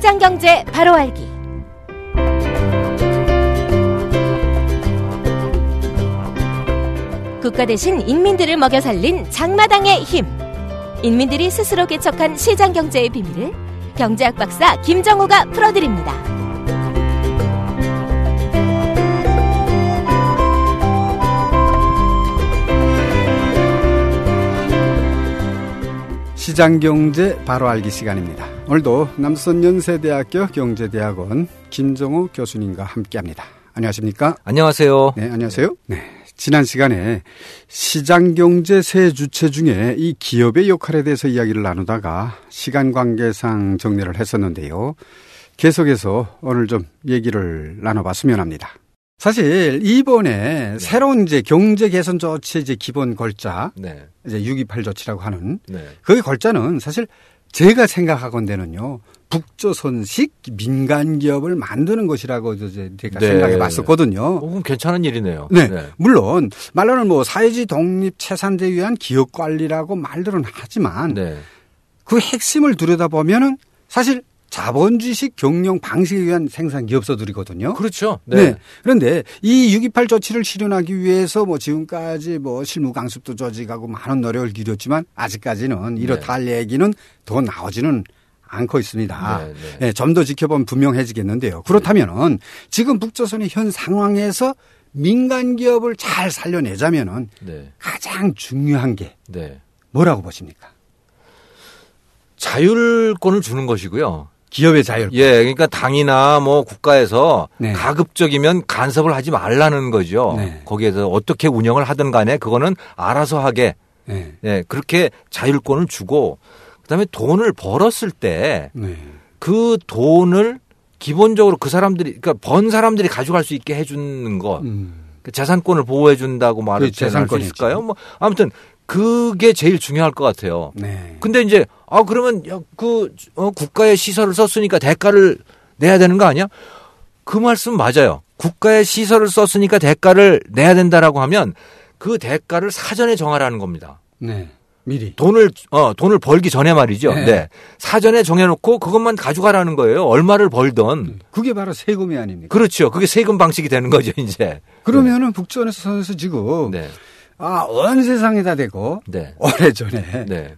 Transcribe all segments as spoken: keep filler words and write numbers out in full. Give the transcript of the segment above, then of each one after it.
시장경제 바로 알기. 국가 대신 인민들을 먹여 살린 장마당의 힘. 인민들이 스스로 개척한 시장경제의 비밀을 경제학 박사 김정호가 풀어드립니다. 시장경제 바로 알기 시간입니다. 오늘도 남선연세대학교 경제대학원 김정호 교수님과 함께합니다. 안녕하십니까? 안녕하세요. 네, 안녕하세요. 네, 지난 시간에 시장경제 세 주체 중에 이 기업의 역할에 대해서 이야기를 나누다가 시간 관계상 정리를 했었는데요. 계속해서 오늘 좀 얘기를 나눠봤으면 합니다. 사실 이번에 네. 새로운 이제 경제 개선 조치 이제 기본 골자, 네. 이제 육이팔 조치라고 하는 네. 그 골자는 사실 제가 생각하건대는요 북조선식 민간 기업을 만드는 것이라고 이제 제가 네. 생각해봤었거든요. 어, 그럼 괜찮은 일이네요. 네, 네. 물론 말로는 뭐 사회주의 독립 채산제 위한 기업 관리라고 말들은 하지만 네. 그 핵심을 들여다보면은 사실 자본주의식 경영 방식에 의한 생산 기업소들이거든요. 그렇죠. 네. 네. 그런데 이 육이팔 조치를 실현하기 위해서 뭐 지금까지 뭐 실무 강습도 조직하고 많은 노력을 기울였지만 아직까지는 이렇다 할 네. 얘기는 더 나오지는 않고 있습니다. 네, 네. 네, 좀 더 지켜보면 분명해지겠는데요. 그렇다면은 지금 북조선의 현 상황에서 민간 기업을 잘 살려내자면은 네. 가장 중요한 게 네. 뭐라고 보십니까? 자율권을 주는 것이고요. 기업의 자율권. 예, 그러니까 당이나 뭐 국가에서 네. 가급적이면 간섭을 하지 말라는 거죠. 네. 거기에서 어떻게 운영을 하든 간에 그거는 알아서 하게. 네. 예, 그렇게 자율권을 주고 그다음에 돈을 벌었을 때 그 네. 돈을 기본적으로 그 사람들이 그러니까 번 사람들이 가져갈 수 있게 해주는 것. 음. 그 재산권을 보호해 준다고 말할 수 있을까요? 뭐 아무튼 그게 제일 중요할 것 같아요. 네. 근데 이제 아 그러면 그 어, 국가의 시설을 썼으니까 대가를 내야 되는 거 아니야? 그 말씀 맞아요. 국가의 시설을 썼으니까 대가를 내야 된다라고 하면 그 대가를 사전에 정하라는 겁니다. 네. 미리 돈을 어 돈을 벌기 전에 말이죠. 네. 네. 사전에 정해놓고 그것만 가져가라는 거예요. 얼마를 벌던. 그게 바로 세금이 아닙니까? 그렇죠. 그게 세금 방식이 되는 거죠, 이제. 그러면은 네. 북조선에서 지금 네. 아, 온 세상에다 대고 네. 오래전에 네.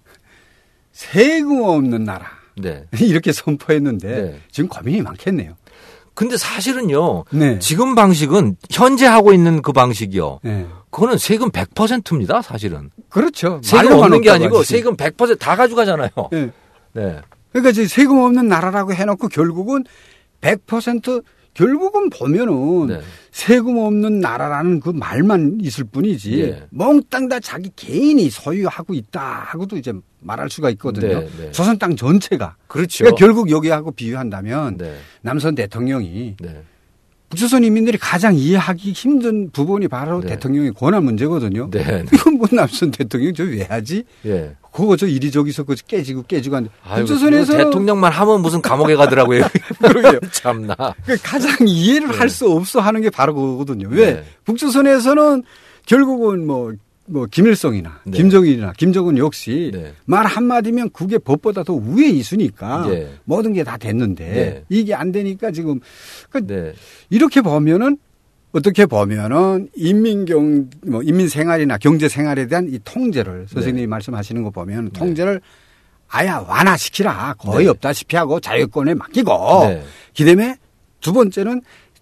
세금 없는 나라 네. 이렇게 선포했는데 네. 지금 고민이 많겠네요. 근데 사실은요. 네. 지금 방식은 현재 하고 있는 그 방식이요. 네. 그거는 세금 백 퍼센트입니다. 사실은. 그렇죠. 세금 없는 게 아니고 하지. 세금 백 퍼센트 다 가져가잖아요. 네. 네. 그러니까 이제 세금 없는 나라라고 해놓고 결국은 백 퍼센트 결국은 보면은 네. 세금 없는 나라라는 그 말만 있을 뿐이지 네. 몽땅 다 자기 개인이 소유하고 있다 하고도 이제 말할 수가 있거든요. 네, 네. 조선 땅 전체가. 그렇죠. 그러니까 결국 여기하고 비유한다면 네. 남선 대통령이 네. 북조선 인민들이 가장 이해하기 힘든 부분이 바로 네. 대통령의 권한 문제거든요. 네. 이건 뭐 남선 대통령 저 왜 하지? 네. 그거 저 이리저기서 그 깨지고 깨지고 하는데 북조선에서 대통령만 하면 무슨 감옥에 가더라고요. 그러게요. 참나. 그러니까 가장 이해를 네. 할 수 없어 하는 게 바로 그거거든요. 왜? 네. 북조선에서는 결국은 뭐, 뭐 김일성이나 네. 김정일이나 김정은 역시 네. 말 한마디면 그게 법보다 더 위에 있으니까 네. 모든 게 다 됐는데 네. 이게 안 되니까 지금 그 네. 이렇게 보면은 어떻게 보면은 인민경, 뭐 인민 생활이나 경제 생활에 대한 이 통제를 선생님이 네. 말씀하시는 거 보면 네. 통제를 아예 완화시키라 거의 네. 없다시피 하고 자유권에 맡기고 네. 그다음에 두 번째는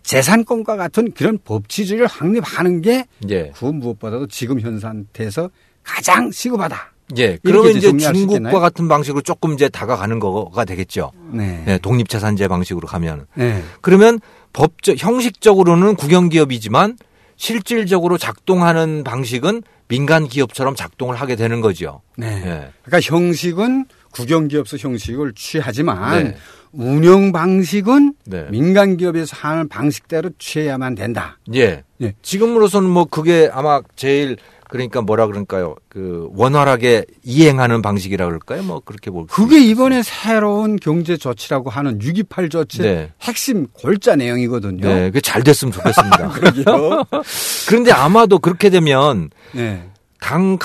재산권과 같은 그런 법치주의를 확립하는 게 네. 그 무엇보다도 지금 현 상태에서 가장 시급하다. 예. 그러면 이제 중국과 같은 방식으로 조금 이제 다가가는 거가 되겠죠. 네. 네. 독립자산제 방식으로 가면. 네. 그러면 법적, 형식적으로는 국영기업이지만 실질적으로 작동하는 방식은 민간 기업처럼 작동을 하게 되는 거죠. 네. 네. 그러니까 형식은 국영기업서 형식을 취하지만 네. 운영 방식은 네. 민간 기업에서 하는 방식대로 취해야만 된다. 예. 예. 지금으로서는 뭐 그게 아마 제일 그러니까 뭐라 그럴까요? 그 원활하게 이행하는 방식이라 그럴까요? 뭐 그렇게 볼 그게 이번에 새로운 경제 조치라고 하는 육이팔 조치 네. 핵심 골자 내용이거든요. 네, 그게 잘 됐으면 좋겠습니다. 그러게요. 그런데 아마도 그렇게 되면 네. 당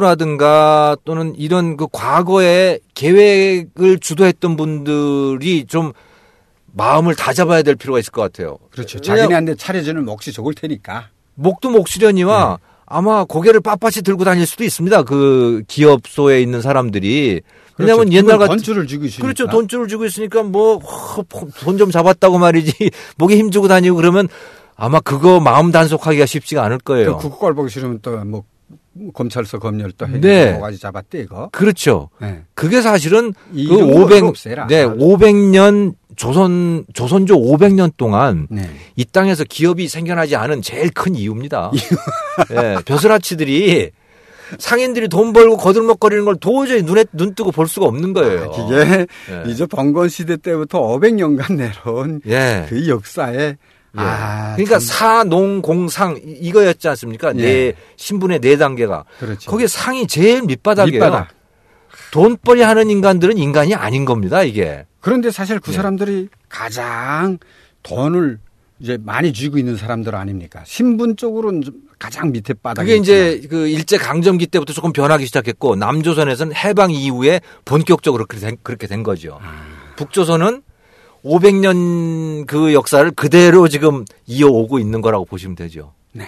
간부라든가 또는 이런 그 과거에 계획을 주도했던 분들이 좀 마음을 다 잡아야 될 필요가 있을 것 같아요. 그렇죠. 자기네한테 차려주는 몫이 적을 테니까. 목도 목수려니와 네. 아마 고개를 빳빳이 들고 다닐 수도 있습니다. 그 기업소에 있는 사람들이. 왜냐하면 그렇죠. 옛날 같은 돈줄을 쥐고 있으니까. 그렇죠. 돈줄을 쥐고 있으니까 뭐 돈 좀 잡았다고 말이지 목에 힘주고 다니고 그러면 아마 그거 마음 단속하기가 쉽지가 않을 거예요. 그 국가를 보기 싫으면 또 뭐 검찰서 검열 또 해가지고 네. 잡았대 이거. 그렇죠. 네. 그게 사실은 그 오백 네 오백 년 조선 조선조 오백 년 동안 네. 이 땅에서 기업이 생겨나지 않은 제일 큰 이유입니다. 네, 벼슬아치들이 상인들이 돈 벌고 거들먹거리는 걸 도저히 눈에 눈 뜨고 볼 수가 없는 거예요. 아, 이게 네. 이제 번건 시대 때부터 오백 년간 내려온 네. 그 역사에 예. 아, 그러니까 참. 사농공상 이거였지 않습니까? 예. 네 신분의 네 단계가. 그렇죠. 거기에 상이 제일 밑바닥이에요. 밑바닥. 돈벌이 하는 인간들은 인간이 아닌 겁니다, 이게. 그런데 사실 그 예. 사람들이 가장 돈을 이제 많이 쥐고 있는 사람들 아닙니까? 신분적으로는 가장 밑에 바닥이. 그게 이제 그 일제 강점기 때부터 조금 변하기 시작했고 남조선에서는 해방 이후에 본격적으로 그렇게 된, 그렇게 된 거죠. 아. 북조선은 오백 년 그 역사를 그대로 지금 이어오고 있는 거라고 보시면 되죠. 네.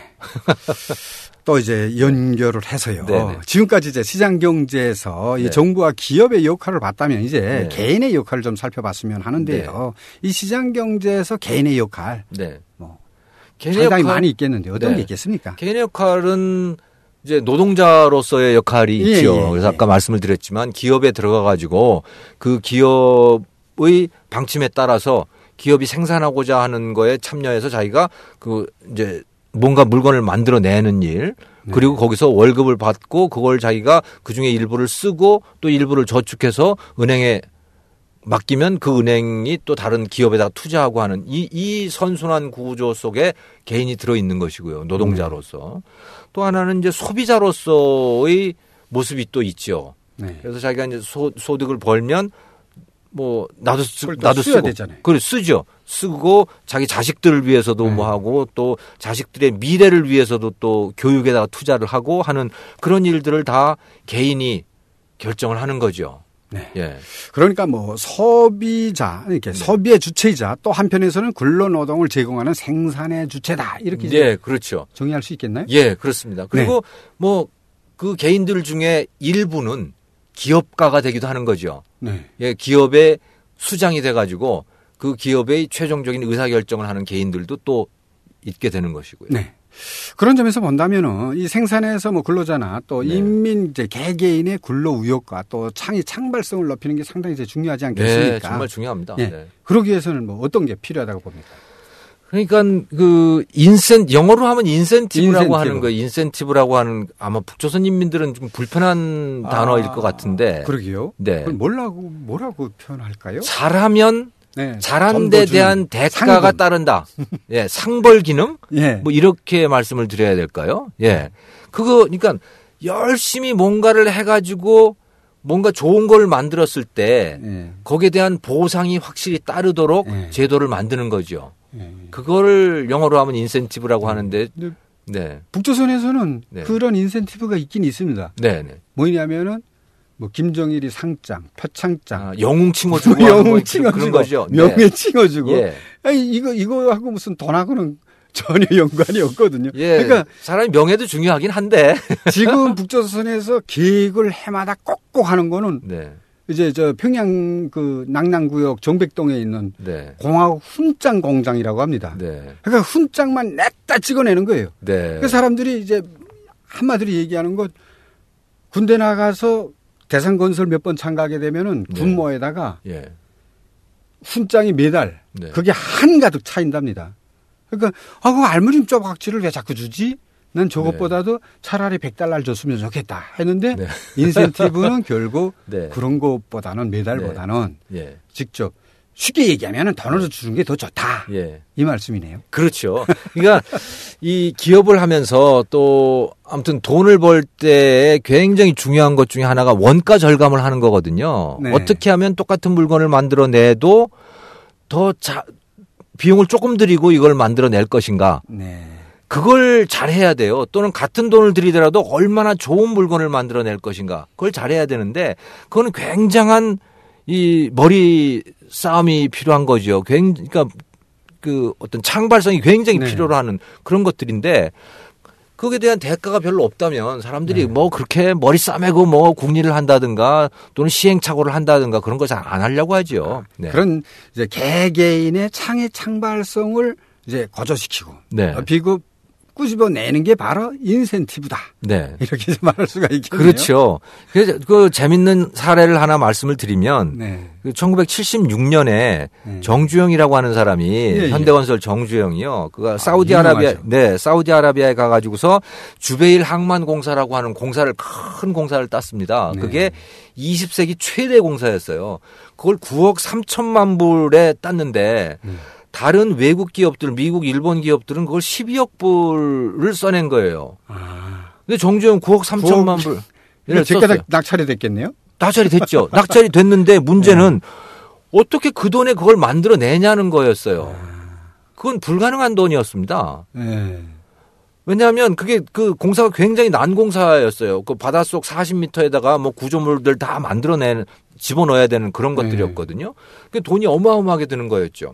또 이제 연결을 해서요. 네네. 지금까지 이제 시장 경제에서 네. 이 정부와 기업의 역할을 봤다면 이제 네. 개인의 역할을 좀 살펴봤으면 하는데요. 네. 이 시장 경제에서 개인의 역할, 네. 뭐 개인의 상당히 역할, 많이 있겠는데 어떤 네. 게 있겠습니까? 개인의 역할은 이제 노동자로서의 역할이 예, 있죠. 예, 그래서 예. 아까 말씀을 드렸지만 기업에 들어가 가지고 그 기업의 방침에 따라서 기업이 생산하고자 하는 거에 참여해서 자기가 그 이제 뭔가 물건을 만들어내는 일 그리고 네. 거기서 월급을 받고 그걸 자기가 그중에 일부를 쓰고 또 일부를 저축해서 은행에 맡기면 그 은행이 또 다른 기업에다가 투자하고 하는 이, 이 선순환 구조 속에 개인이 들어있는 것이고요. 노동자로서. 네. 또 하나는 이제 소비자로서의 모습이 또 있죠. 네. 그래서 자기가 이제 소, 소득을 벌면 뭐 나도 쓰, 나도 쓰고 되잖아요. 그래 쓰죠. 쓰고 자기 자식들을 위해서도 네. 뭐 하고 또 자식들의 미래를 위해서도 또 교육에다가 투자를 하고 하는 그런 일들을 다 개인이 결정을 하는 거죠. 네. 예. 그러니까 뭐 소비자 이렇게 네. 소비의 주체이자 또 한편에서는 근로노동을 제공하는 생산의 주체다 이렇게 네, 그렇죠. 정의할 수 있겠나요? 예, 그렇습니다. 그리고 네. 뭐 그 개인들 중에 일부는 기업가가 되기도 하는 거죠. 네. 예, 기업의 수장이 돼가지고 그 기업의 최종적인 의사결정을 하는 개인들도 또 있게 되는 것이고요. 네. 그런 점에서 본다면은 이 생산에서 뭐 근로자나 또 네. 인민 이제 개개인의 근로 의욕과 또 창의 창발성을 높이는 게 상당히 이제 중요하지 않겠습니까? 네, 정말 중요합니다. 네. 네. 그러기 위해서는 뭐 어떤 게 필요하다고 봅니까? 그러니까 그 인센 영어로 하면 인센티브라고 인센티브. 하는 거예요. 인센티브라고 하는 아마 북조선 인민들은 좀 불편한 아, 단어일 것 같은데. 그러게요. 네. 그럼 뭐라고 뭐라고 표현할까요? 잘하면 네. 잘한 데 대한 대가가 상금. 따른다. 예, 상벌 기능? 예. 뭐 이렇게 말씀을 드려야 될까요? 예. 그거 그러니까 열심히 뭔가를 해 가지고 뭔가 좋은 걸 만들었을 때 예. 거기에 대한 보상이 확실히 따르도록 예. 제도를 만드는 거죠. 예. 그거를 영어로 하면 인센티브라고 하는데 네. 네. 북조선에서는 네. 그런 인센티브가 있긴 있습니다. 네, 네. 뭐냐면은 뭐 김정일이 상장, 표창장, 아, 영웅 칭호주고 영웅 칭호주고 그런 거죠. 명예 네. 칭호주고. 예. 아니 이거 이거하고 무슨 돈하고는 전혀 연관이 없거든요. 예. 그러니까 사람의 명예도 중요하긴 한데 지금 북조선에서 계획을 해마다 꼭꼭 하는 거는 네. 이제 저 평양 그 낙랑구역 정백동에 있는 네. 공화국 훈장 공장이라고 합니다. 네. 그러니까 훈장만 냈다 찍어내는 거예요. 네. 그 사람들이 이제 한마디로 얘기하는 것 군대 나가서 대산건설 몇 번 참가하게 되면은 네. 군모에다가 예. 훈장이 매달 네. 그게 한가득 차인답니다. 그러니까 아, 그 알무늄 조각지를 왜 자꾸 주지? 난 저것보다도 네. 차라리 백 달러를 줬으면 좋겠다 했는데 네. 인센티브는 결국 네. 그런 것보다는 매달보다는 네. 네. 직접 쉽게 얘기하면 돈으로 주는 게 더 좋다. 예. 이 말씀이네요. 그렇죠. 그러니까 이 기업을 하면서 또 아무튼 돈을 벌 때 굉장히 중요한 것 중에 하나가 원가 절감을 하는 거거든요. 네. 어떻게 하면 똑같은 물건을 만들어내도 더 자, 비용을 조금 들이고 이걸 만들어낼 것인가. 네. 그걸 잘해야 돼요. 또는 같은 돈을 들이더라도 얼마나 좋은 물건을 만들어낼 것인가. 그걸 잘해야 되는데 그거는 굉장한 이 머리 싸움이 필요한 거죠. 그러니까 그 어떤 창발성이 굉장히 네. 필요로 하는 그런 것들인데 거기에 대한 대가가 별로 없다면 사람들이 네. 뭐 그렇게 머리 싸매고 뭐 국리를 한다든가 또는 시행착오를 한다든가 그런 거 잘 안 하려고 하죠. 네. 그런 이제 개개인의 창의 창발성을 이제 거저시키고 네. 비급 꾸집어내는 게 바로 인센티브다. 네. 이렇게 말할 수가 있겠네요. 그렇죠. 그래서 그 재밌는 사례를 하나 말씀을 드리면 네. 그 천구백칠십육 년에 네. 정주영이라고 하는 사람이 네, 현대건설 정주영이요. 그가 아, 사우디아라비아 네, 사우디아라비아에 가 가지고서 주베일 항만공사라고 하는 공사를 큰 공사를 땄습니다. 네. 그게 이십 세기 최대 공사였어요. 그걸 구억 삼천만 불에 땄는데 음. 다른 외국 기업들, 미국, 일본 기업들은 그걸 십이억 불을 써낸 거예요. 아. 근데 정주영 구억 삼천만 불. 제가 낙찰이 됐겠네요? 낙찰이 됐죠. 낙찰이 됐는데 문제는 네. 어떻게 그 돈에 그걸 만들어내냐는 거였어요. 그건 불가능한 돈이었습니다. 네. 왜냐하면 그게 그 공사가 굉장히 난 공사였어요. 그 바닷속 사십 미터에다가 뭐 구조물들 다 만들어내는, 집어넣어야 되는 그런 것들이었거든요. 그 돈이 어마어마하게 드는 거였죠.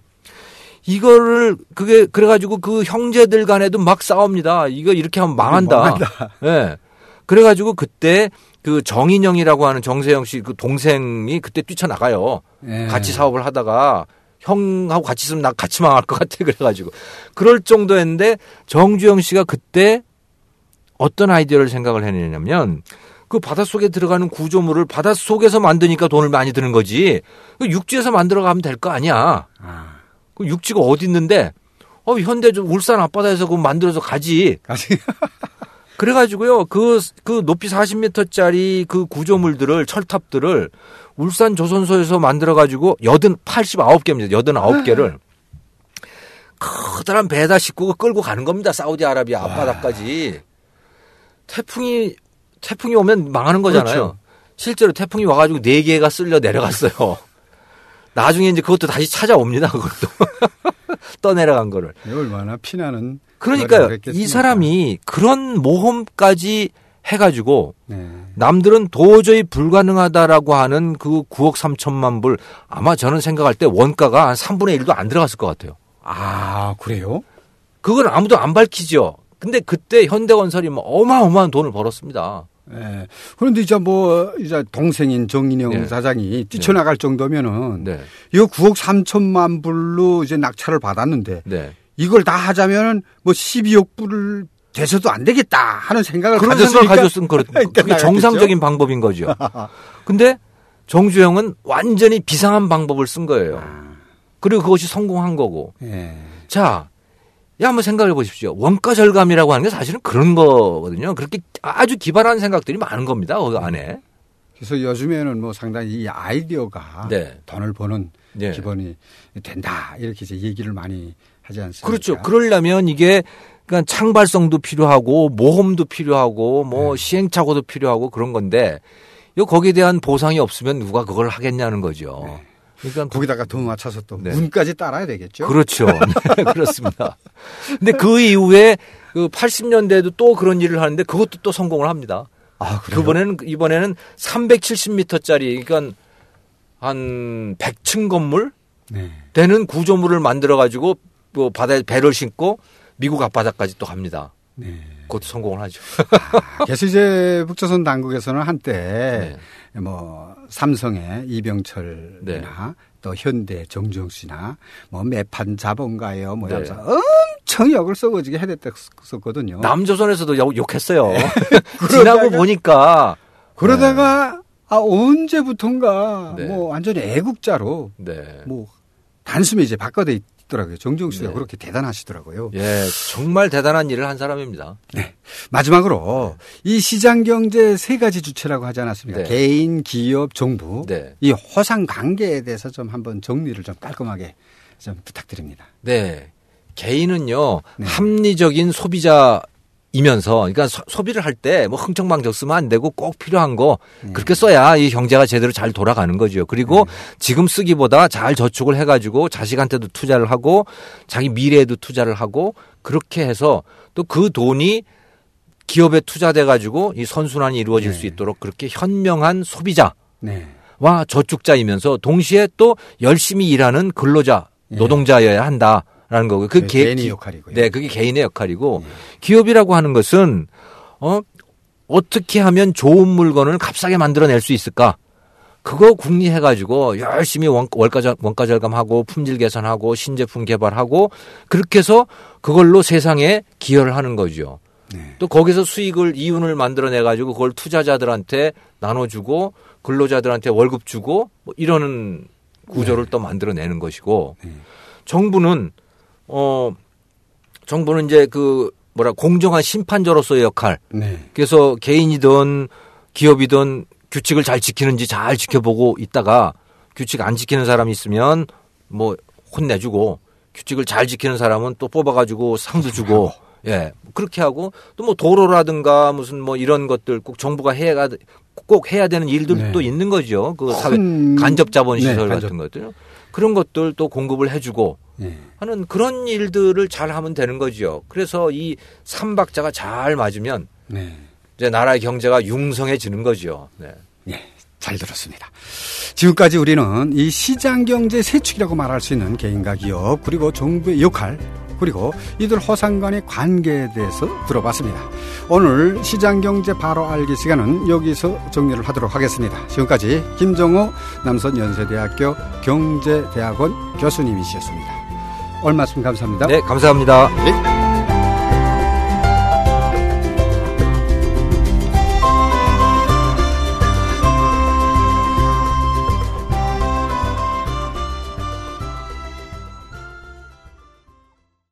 이거를 그게 그래가지고 그 형제들 간에도 막 싸웁니다. 이거 이렇게 하면 망한다. 망한다. 네. 그래가지고 그때 그 정인영이라고 하는 정세영 씨 그 동생이 그때 뛰쳐나가요. 네. 같이 사업을 하다가 형하고 같이 있으면 나 같이 망할 것 같아. 그래가지고 그럴 정도였는데 정주영 씨가 그때 어떤 아이디어를 생각을 해내냐면 그 바닷속에 들어가는 구조물을 바닷속에서 만드니까 돈을 많이 드는 거지. 육지에서 만들어 가면 될 거 아니야. 아. 그 육지가 어디 있는데, 어, 현대 좀 울산 앞바다에서 그거 만들어서 가지. 가지. 그래가지고요, 그, 그 높이 사십 미터짜리 그 구조물들을, 철탑들을 울산 조선소에서 만들어가지고 여든 팔십구 개입니다. 여든아홉 개를. 커다란 배에다 싣고 끌고 가는 겁니다. 사우디아라비아 앞바다까지. 태풍이, 태풍이 오면 망하는 거잖아요. 그렇죠. 실제로 태풍이 와가지고 네 개가 쓸려 내려갔어요. 나중에 이제 그것도 다시 찾아옵니다. 그것도. 떠내려간 거를. 얼마나 피나는. 그러니까요. 이 사람이 그런 모험까지 해가지고 네. 남들은 도저히 불가능하다라고 하는 그 구억 삼천만 불 아마 저는 생각할 때 원가가 한 삼분의 일도 안 들어갔을 것 같아요. 아, 그래요? 그건 아무도 안 밝히죠. 근데 그때 현대건설이 뭐 어마어마한 돈을 벌었습니다. 네. 그런데 이제 뭐, 이제 동생인 정인영 네. 사장이 뛰쳐나갈 네. 정도면은, 네. 이거 구억 삼천만 불로 이제 낙찰을 받았는데, 네. 이걸 다 하자면은 뭐 십이억 불을 돼서도 안 되겠다 하는 생각을 그런 생각을 가졌으면 그렇, 그게 정상적인 방법인 거죠. 근데 정주영은 완전히 비상한 방법을 쓴 거예요. 그리고 그것이 성공한 거고. 네. 자, 야, 한번 생각해 보십시오. 원가 절감이라고 하는 게 사실은 그런 거거든요. 그렇게 아주 기발한 생각들이 많은 겁니다. 그 안에. 그래서 요즘에는 뭐 상당히 이 아이디어가 네. 돈을 버는 네. 기본이 된다. 이렇게 이제 얘기를 많이 하지 않습니까? 그렇죠. 그러려면 이게 그러니까 창발성도 필요하고 모험도 필요하고 뭐 네. 시행착오도 필요하고 그런 건데 요 거기에 대한 보상이 없으면 누가 그걸 하겠냐는 거죠. 네. 그러니까 거기다가 돈 맞춰서 또 네. 운까지 따라야 되겠죠. 그렇죠. 네, 그렇습니다. 근데 그 이후에 그 팔십 년대에도 또 그런 일을 하는데 그것도 또 성공을 합니다. 아, 그래요? 그번에는 이번에는 삼백칠십 미터짜리 그러니까 한 백 층 건물 네. 되는 구조물을 만들어 가지고 뭐 바다에 배를 싣고 미국 앞바다까지 또 갑니다. 네. 그것도 성공을 하죠. 아, 그래서 이제 북조선 당국에서는 한때 네. 뭐 삼성의 이병철이나 네. 또 현대 정주영 씨나 뭐 매판 자본가요 뭐 이러면서 네. 엄청 역을 써가지고 해댔었거든요. 남조선에서도 욕, 욕했어요. 지나고 보니까 그러다가 네. 아 언제부턴가 네. 뭐 완전히 애국자로 네. 뭐 단숨에 이제 바꿔대 더라고요. 정주영 씨가 네. 그렇게 대단하시더라고요. 예, 정말 대단한 일을 한 사람입니다. 네. 마지막으로 네. 이 시장 경제 세 가지 주체라고 하지 않았습니까? 네. 개인, 기업, 정부. 네. 이 호상 관계에 대해서 좀 한번 정리를 좀 깔끔하게 좀 부탁드립니다. 네. 개인은요, 네. 합리적인 소비자 이면서 그러니까 소, 소비를 할 때 뭐 흥청망청 쓰면 안 되고 꼭 필요한 거 네. 그렇게 써야 이 경제가 제대로 잘 돌아가는 거죠. 그리고 네. 지금 쓰기보다 잘 저축을 해가지고 자식한테도 투자를 하고 자기 미래에도 투자를 하고 그렇게 해서 또 그 돈이 기업에 투자돼 가지고 이 선순환이 이루어질 네. 수 있도록 그렇게 현명한 소비자. 네. 저축자이면서 동시에 또 열심히 일하는 근로자, 노동자여야 한다라는 거고. 그 개, 개인의 역할이고요. 네, 그게 개인의 역할이고 네. 기업이라고 하는 것은 어 어떻게 하면 좋은 물건을 값싸게 만들어낼 수 있을까? 그거 궁리해가지고 열심히 원가, 원가 절감하고 품질 개선하고 신제품 개발하고 그렇게 해서 그걸로 세상에 기여를 하는 거죠. 네. 또 거기서 수익을 이윤을 만들어내가지고 그걸 투자자들한테 나눠주고 근로자들한테 월급 주고 뭐 이러는 구조를 네. 또 만들어내는 것이고 네. 정부는 어 정부는 이제 그 뭐라 공정한 심판자로서의 역할. 네. 그래서 개인이든 기업이든 규칙을 잘 지키는지 잘 지켜보고 있다가 규칙 안 지키는 사람이 있으면 뭐 혼내주고 규칙을 잘 지키는 사람은 또 뽑아가지고 상도 주고 예 그렇게 하고 또 뭐 도로라든가 무슨 뭐 이런 것들 꼭 정부가 해야 꼭 해야 되는 일들도 네. 있는 거죠. 그 사회 간접 자본 시설 네, 간접. 같은 것들 그런 것들 또 공급을 해주고 네. 하는 그런 일들을 잘 하면 되는 거죠. 그래서 이 삼박자가 잘 맞으면 네. 이제 나라의 경제가 융성해지는 거죠. 네. 네, 잘 들었습니다. 지금까지 우리는 이 시장경제 세축이라고 말할 수 있는 개인과 기업 그리고 정부의 역할 그리고 이들 허상 간의 관계에 대해서 들어봤습니다. 오늘 시장경제 바로 알기 시간은 여기서 정리를 하도록 하겠습니다. 지금까지 김정호 남선연세대학교 경제대학원 교수님이셨습니다. 오늘 말씀 감사합니다. 네, 감사합니다. 네.